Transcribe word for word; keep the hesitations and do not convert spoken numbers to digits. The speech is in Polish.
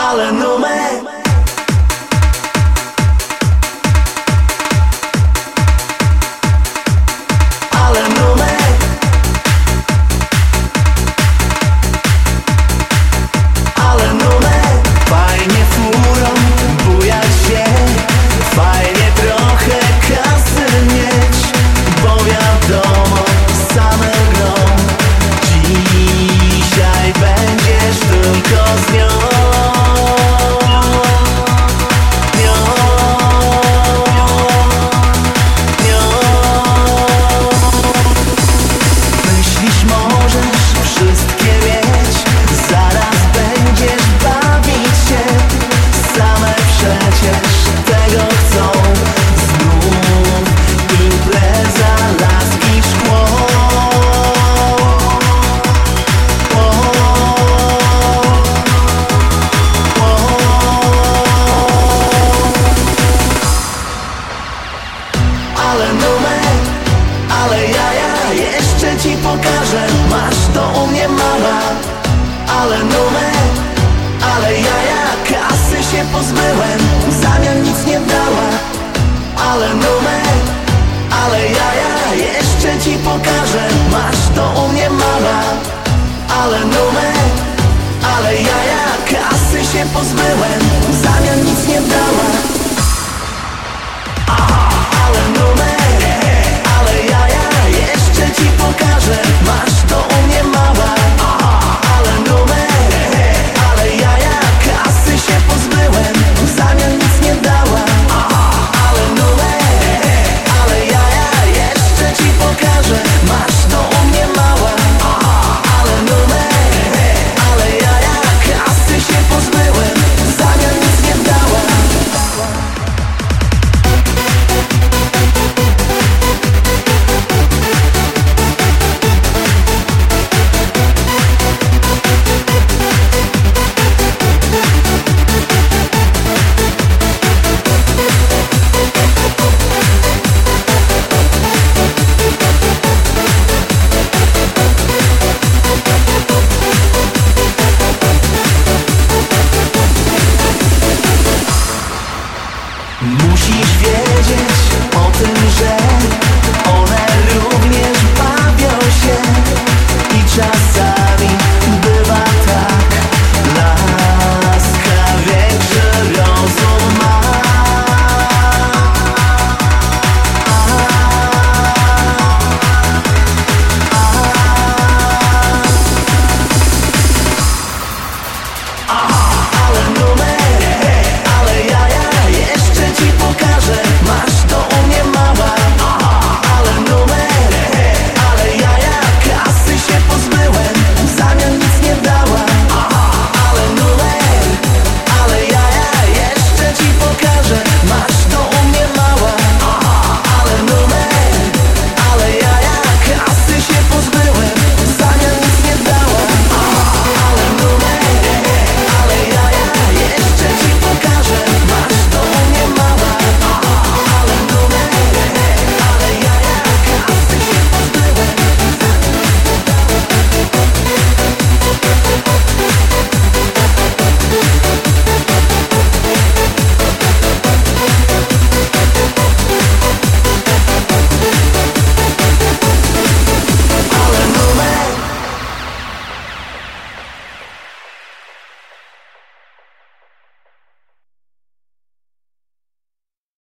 ale numer. Ale numer. Ale numer. Fajnie furą bujać się, fajnie trochę kasy mieć, bo wiadomo, same grą. Dzisiaj będziesz tylko z nią. Myślisz, możesz wszystkie mieć, zaraz będziesz bawić się. Same przecież tego chcą. Znów impreza, laski, szkło. Ale numer, ale jaja, jeszcze ci pokażę. Masz to u mnie, mama. Ale numer, ale jaja, kasy się pozbyłem, w zamian nic nie dała. Ale numer, ale jaja, jeszcze ci pokażę. Masz to u mnie, mama. Ale numer.